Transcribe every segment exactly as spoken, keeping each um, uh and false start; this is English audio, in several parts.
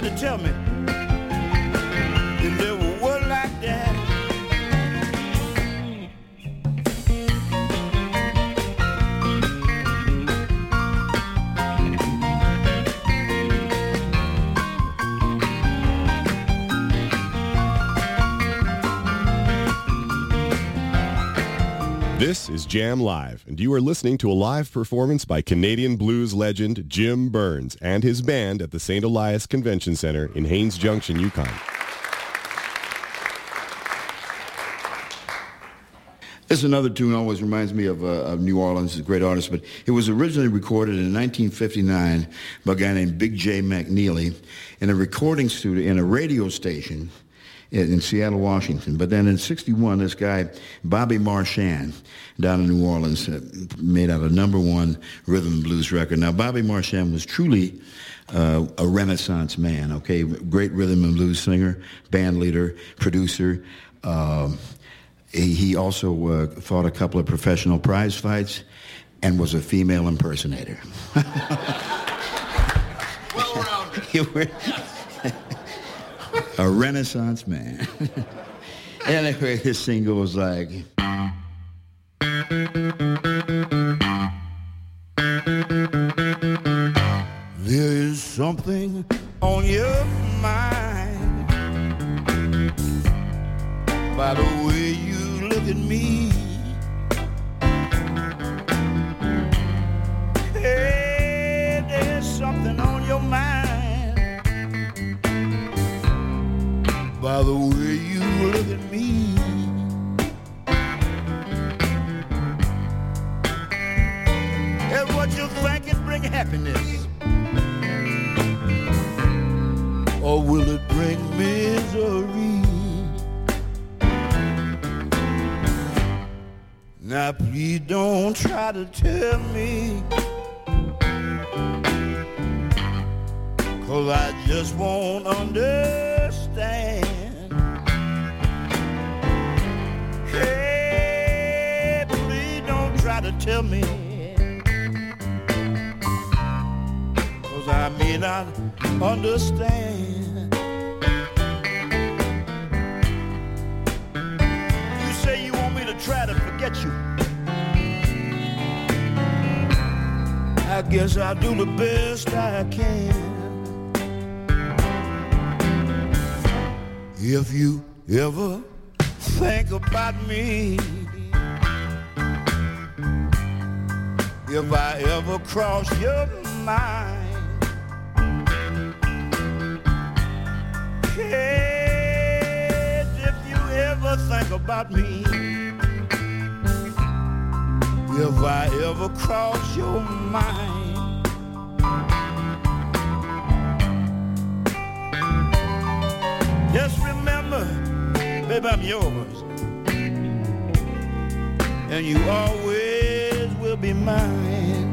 tried to tell me if there were words like that. This is Jam Live, and you are listening to a live performance by Canadian blues legend Jim Burns and his band at the Saint Elias Convention Center in Haines Junction, Yukon. This is another tune always reminds me of, uh, of New Orleans, a great artist, but it was originally recorded in nineteen fifty-nine by a guy named Big J. McNeely in a recording studio, in a radio station in Seattle, Washington. But then in sixty-one, this guy, Bobby Marchand, down in New Orleans, uh, made out a number one rhythm and blues record. Now, Bobby Marchand was truly uh, a Renaissance man, okay? Great rhythm and blues singer, band leader, producer. Um, he, he also uh, fought a couple of professional prize fights and was a female impersonator. Well-rounded. A Renaissance man. Anyway, this thing goes like... There is something on your mind by the way you look at me. Hey, there's something on your mind by the way you look at me. And what you think can bring happiness, or will it bring misery? Now please don't try to tell me, 'cause I just won't understand. Hey, please don't try to tell me, 'cause I may not understand. You say you want me to try to forget you. I guess I'll do the best I can. If you ever think about me, if I ever cross your mind, hey, if you ever think about me, if I ever cross your mind, just remember, baby, I'm yours, and you always will be mine.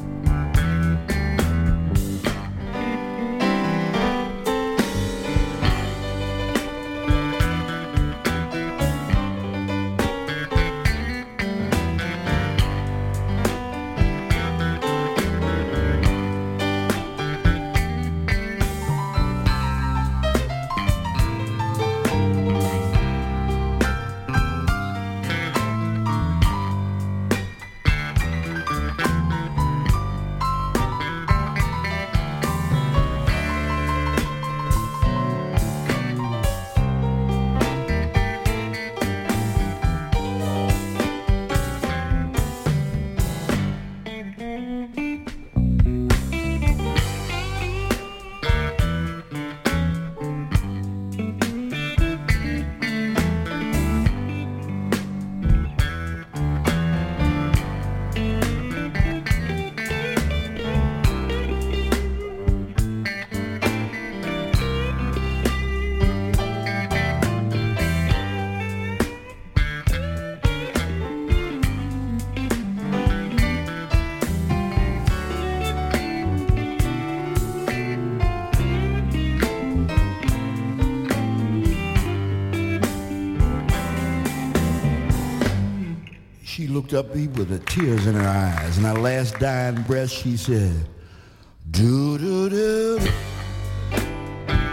She looked up at me with the tears in her eyes, and her last dying breath she said, do do do do.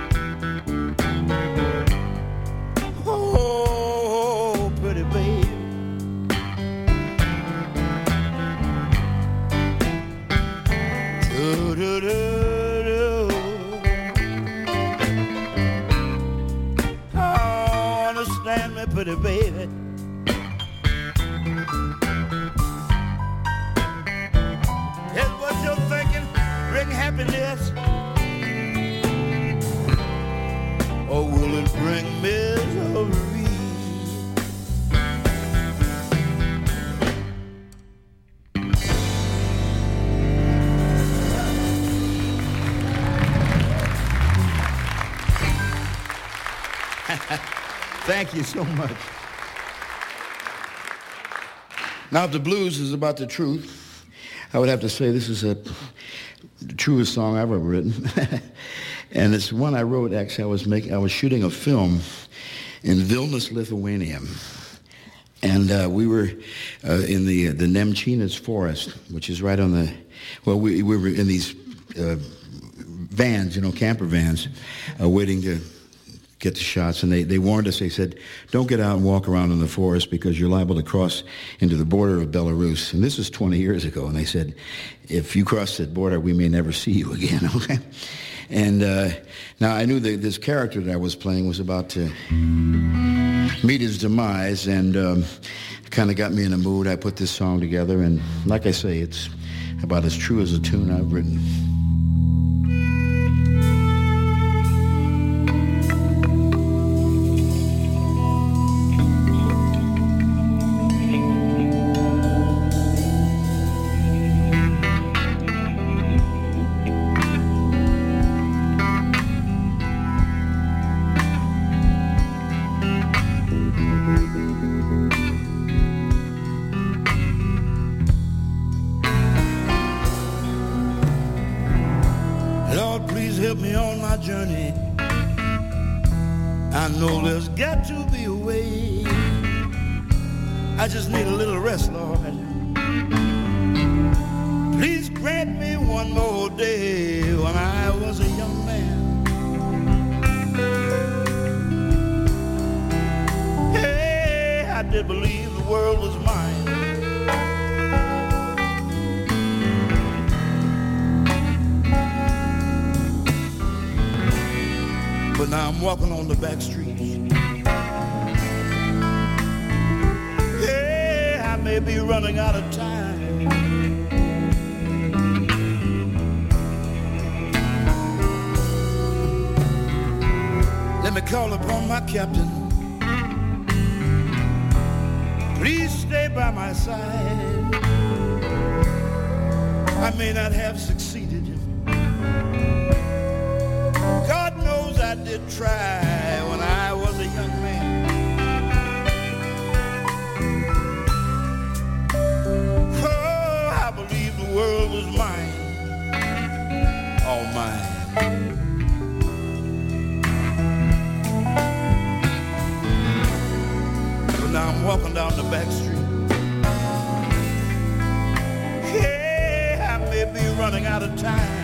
pretty baby. Here's what you're thinking, bring happiness, or will it bring misery? Thank you so much. Now, if the blues is about the truth, I would have to say this is a, the truest song I've ever written. And it's one I wrote, actually, I was making, I was shooting a film in Vilnius, Lithuania. And uh, we were uh, in the the Nemchinas forest, which is right on the, well, we, we were in these uh, vans, you know, camper vans, uh, waiting to get the shots, and they, they warned us. They said, don't get out and walk around in the forest because you're liable to cross into the border of Belarus. And this was twenty years ago, and they said, if you cross that border, we may never see you again, okay? And uh, now I knew that this character that I was playing was about to meet his demise, and um, kind of got me in a mood. I put this song together, and like I say, it's about as true as a tune I've written. Captain, please stay by my side. I may not have succeeded. God knows I did try when I was a young man. Oh, I believe the world was mine, all mine. Now I'm walking down the back street. Yeah, I may be running out of time.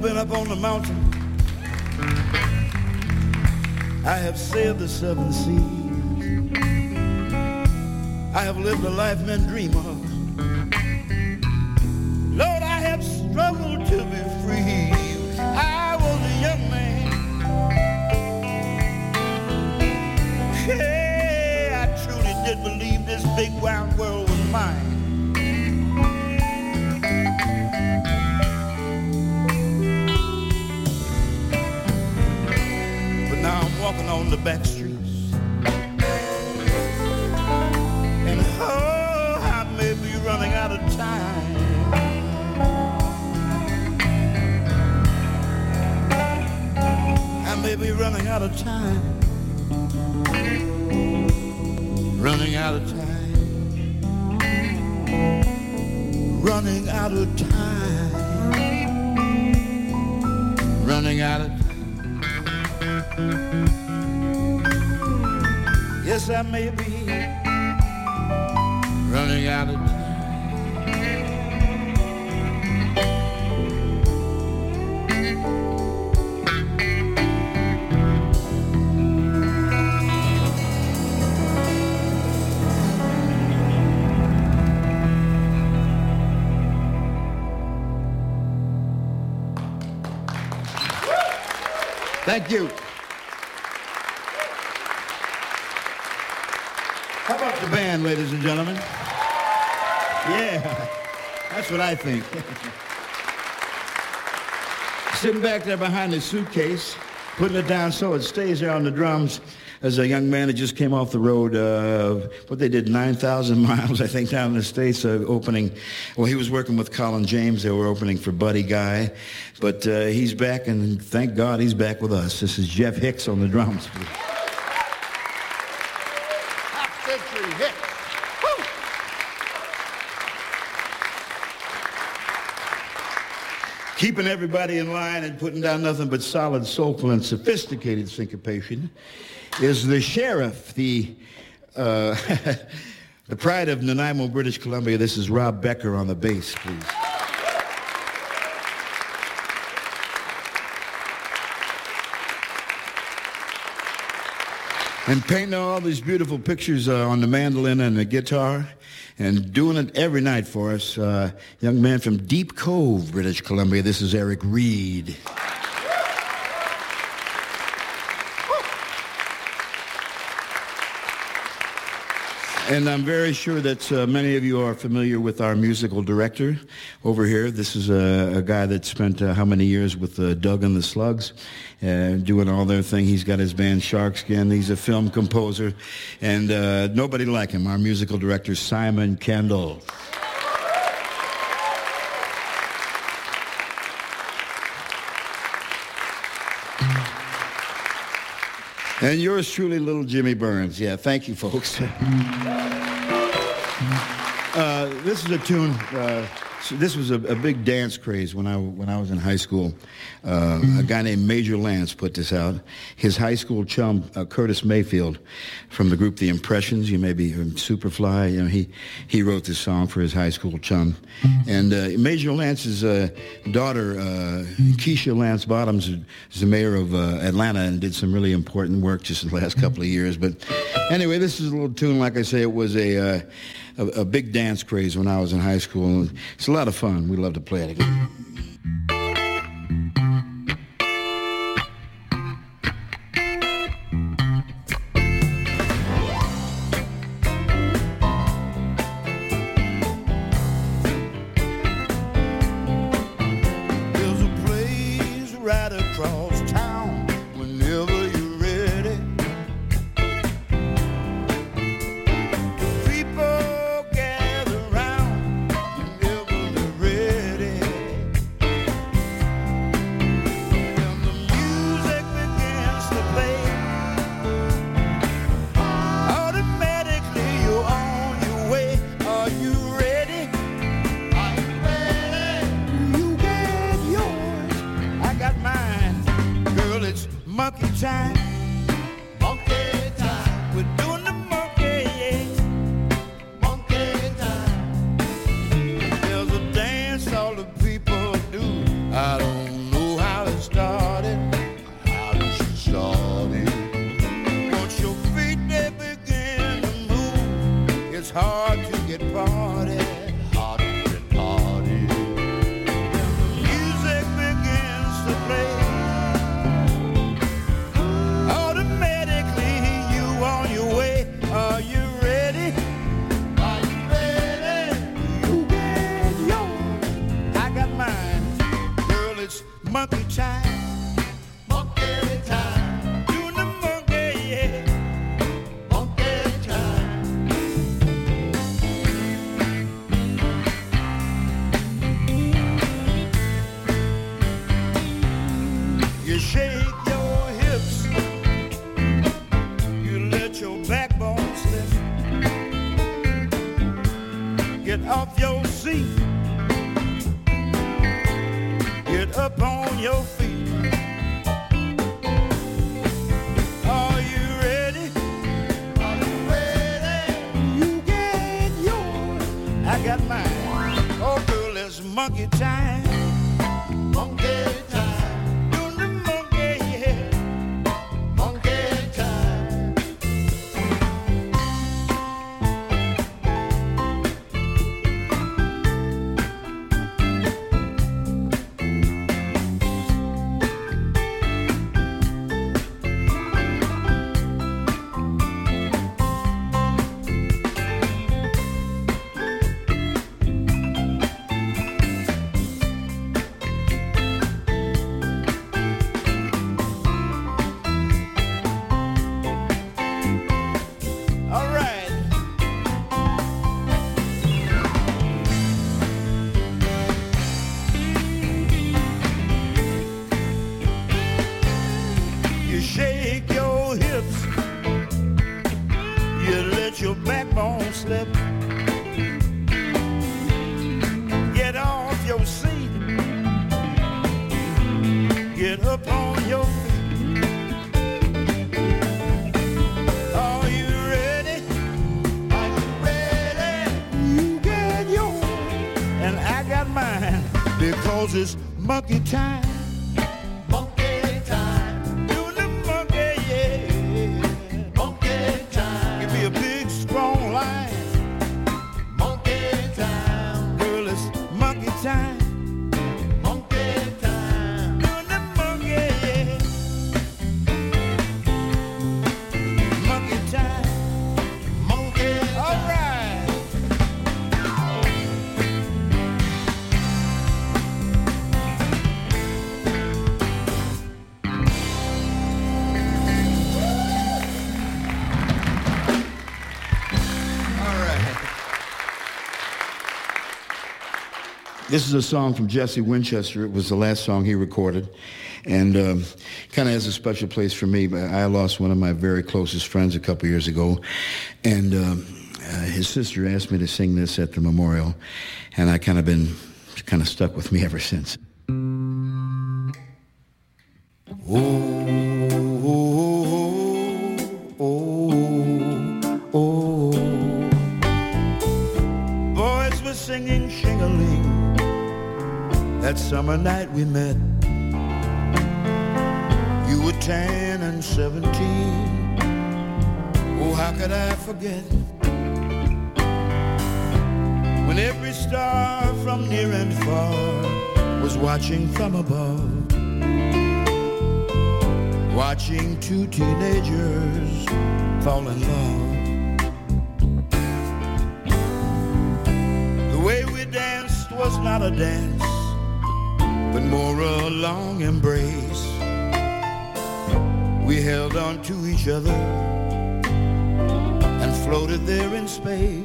been up on the mountain. I have sailed the seven seas. I have lived a life men dream of. Lord, I have struggled to be free. I was a young man. Hey, I truly did believe this big round world was mine. Walking on the back streets, and oh, I may be running out of time. I may be running out of time, running out of time, running out of time, running out of time. Yes, I may be running out of time. Thank you. How about the band, ladies and gentlemen? Yeah, that's what I think. Sitting back there behind the suitcase, putting it down so it stays there on the drums, as a young man that just came off the road, uh, what they did, nine thousand miles, I think, down in the States, uh, opening. Well, he was working with Colin James. They were opening for Buddy Guy. But uh, he's back, and thank God he's back with us. This is Jeff Hicks on the drums. Keeping everybody in line and putting down nothing but solid, soulful, and sophisticated syncopation is the Sheriff, the uh, the pride of Nanaimo, British Columbia. This is Rob Becker on the bass, please. And painting all these beautiful pictures uh, on the mandolin and the guitar, and doing it every night for us, uh, young man from Deep Cove, British Columbia. This is Eric Reed. And I'm very sure that uh, many of you are familiar with our musical director over here. This is a, a guy that spent uh, how many years with uh, Doug and the Slugs, uh, doing all their thing. He's got his band Sharkskin. He's a film composer, and uh, nobody like him. Our musical director, Simon Kendall. And yours truly, little Jimmy Burns. Yeah, thank you, folks. Uh, this is a tune. Uh, so this was a, a big dance craze when I when I was in high school. Uh, a guy named Major Lance put this out. His high school chum, uh, Curtis Mayfield, from the group The Impressions. You may be heard Superfly. You know, he he wrote this song for his high school chum. And uh, Major Lance's uh, daughter, uh, Keisha Lance Bottoms, is the mayor of uh, Atlanta and did some really important work just the last couple of years. But anyway, this is a little tune. Like I say, it was a uh, a, a big dance craze when I was in high school. It's a lot of fun. We love to play it again. monkey time. Monkey time. Doing the monkey, yeah. Monkey time. You shake your hips. You let your backbone slip. Get off your seat. Get up on your feet. Are you ready? Are you ready? You get yours. I got mine. Oh, girl, it's monkey time. Monkey time. Doing the monkey, yeah. Monkey time. All right. You shake your hips. You let your backbone slip. Get off your seat. Get up on your feet. Are you ready? Are you ready? You get yours. And I got mine. Because it's monkey time. Monkey time. Doing the monkey, yeah. Monkey time. Give me a big, strong line. Monkey time. Girl, it's monkey time. Monkey time. Doing the monkey, yeah. Monkey time. Monkey time. All right. All right. This is a song from Jesse Winchester. It was the last song he recorded, and um, kind of has a special place for me. I lost one of my very closest friends a couple years ago, and um, uh, his sister asked me to sing this at the memorial, and I kind of been kind of stuck with me ever since. Oh, oh, oh, oh, oh. Boys were singing shing-a-ling that summer night we met. You were ten and seventeen. Oh, how could I forget? When every star from near and far was watching from above, watching two teenagers fall in love. The way we danced was not a dance, but more a long embrace. We held on to each other and floated there in space.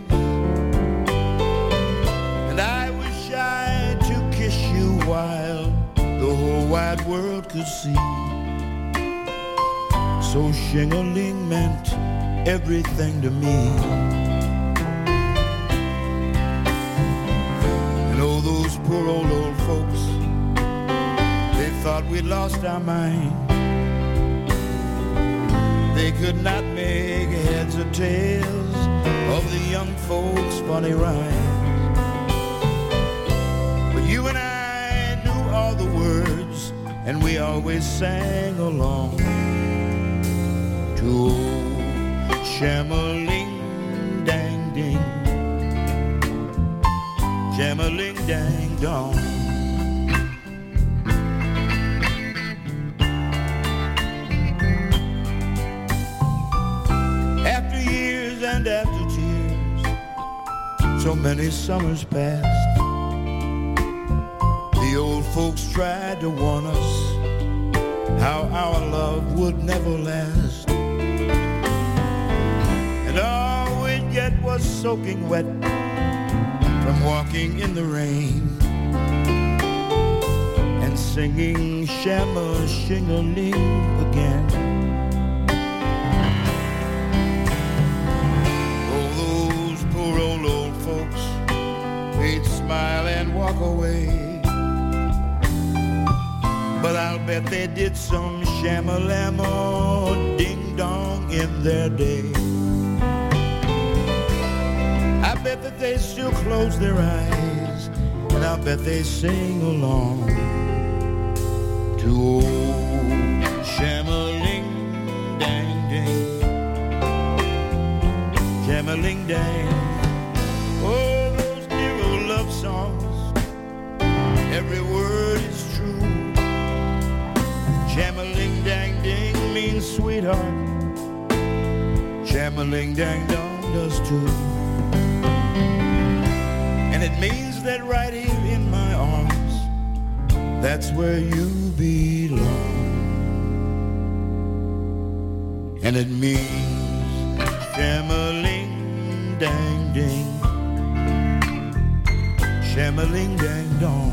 And I was shy to kiss you while the whole wide world could see. So shing-a-ling meant everything to me. And oh, those poor old old folks, they thought we'd lost our mind. They could not make heads or tails of the young folks' funny rhyme. But you and I knew all the words, and we always sang along to old Sham-a-ling dang ding, Sham-a-ling dang dong. After years and after tears, so many summers passed, the old Folks tried to warn us how our love would never last, and all we'd get was soaking wet from walking in the rain and singing Shama Shing-a-Ling again. Oh, those poor old old folks, they'd smile and walk away, but I'll bet they did some shama-lama ding-dong in their day. I bet that they still close their eyes, and I'll bet they sing along to old shama-ling-dang-ding, shama-ling-dang. Oh, those dear old love songs, every word is true. Shama-ling-dang-ding means sweetheart, shama-ling-dang-dong does too. And it means that right here in my arms, that's where you belong. And it means shama-ling-dang-ding, shama-ling-dang-dong.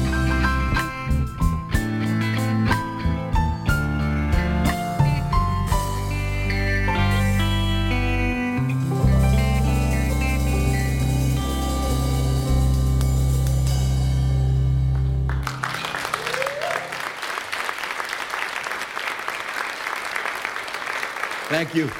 Thank you.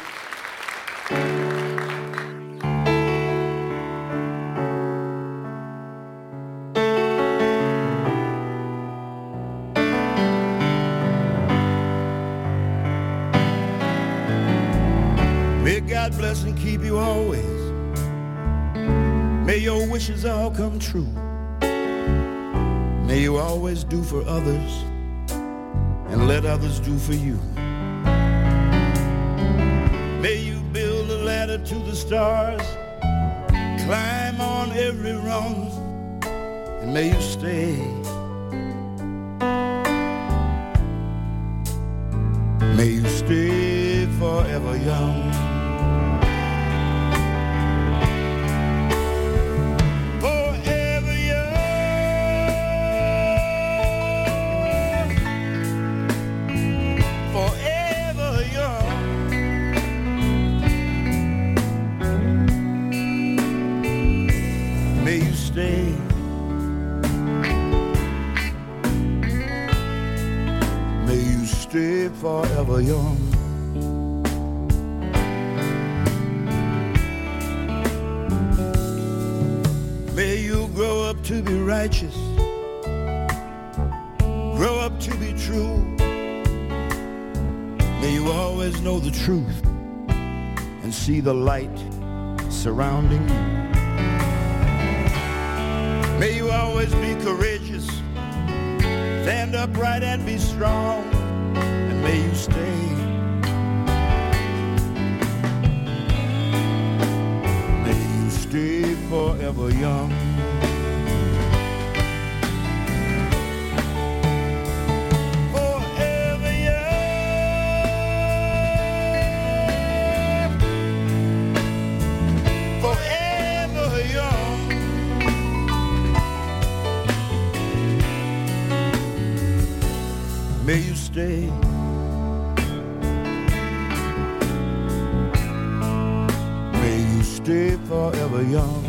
May God bless and keep you always. May your wishes all come true. May you always do for others and let others do for you. May you build a ladder to the stars, climb on every rung, and may you stay. May you stay forever young. Forever young. Forever young. May you stay. May you stay forever young. May you grow up to be righteous, grow up to be true. May you always know the truth and see the light surrounding you. May you always be courageous, stand upright and be strong, and may you stay. May you stay forever young. Forever young. Forever young. May you stay. May you stay forever young.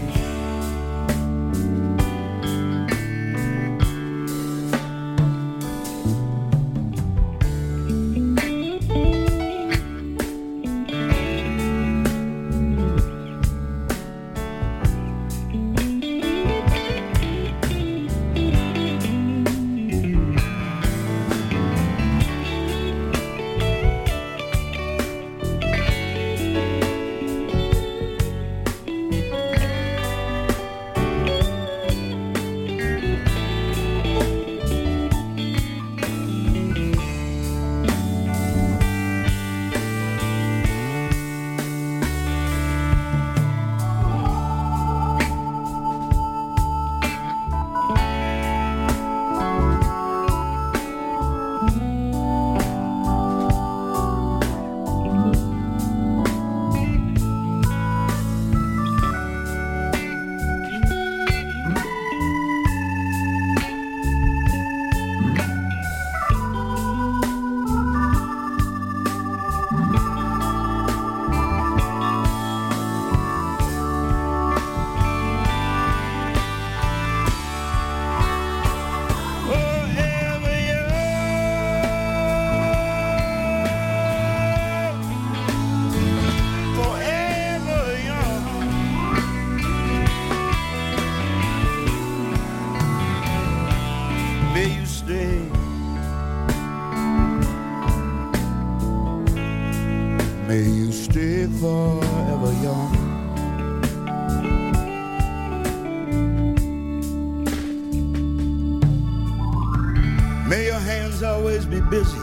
May you stay forever young. May your hands always be busy.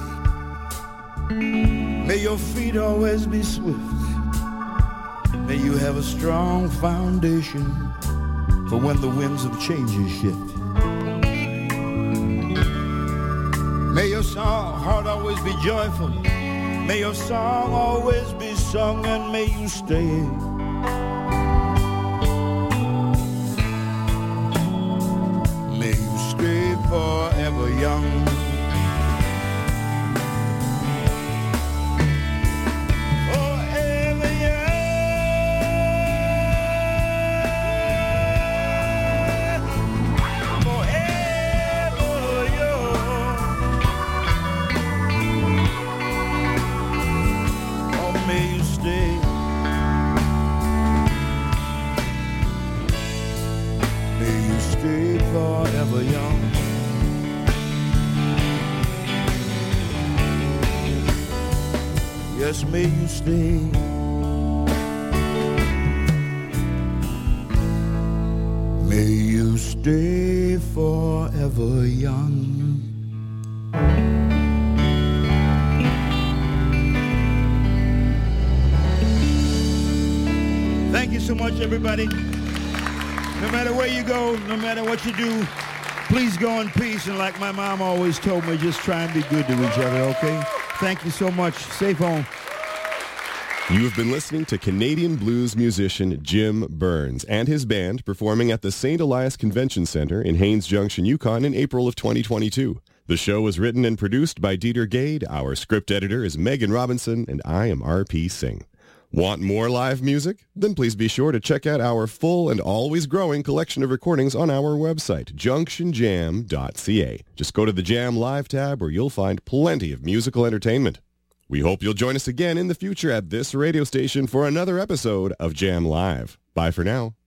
May your feet always be swift. May you have a strong foundation for when the winds of change shift. May your song, heart always be joyful. May your song always be sung, and may you stay. May you stay forever young. Forever young. Forever young. Oh, may you stay. May you stay forever young. Yes, may you stay. May you stay forever young. Thank you so much, everybody. No matter where you go, no matter what you do, please go in peace. And like my mom always told me, just try and be good to each other, okay? Thank you so much. Safe home. You have been listening to Canadian blues musician Jim Burns and his band performing at the Saint Elias Convention Center in Haines Junction, Yukon in April of twenty twenty-two. The show was written and produced by Dieter Gade. Our script editor is Megan Robinson, and I am R P Singh. Want more live music? Then please be sure to check out our full and always growing collection of recordings on our website, junction jam dot c a. Just go to the Jam Live tab where you'll find plenty of musical entertainment. We hope you'll join us again in the future at this radio station for another episode of Jam Live. Bye for now.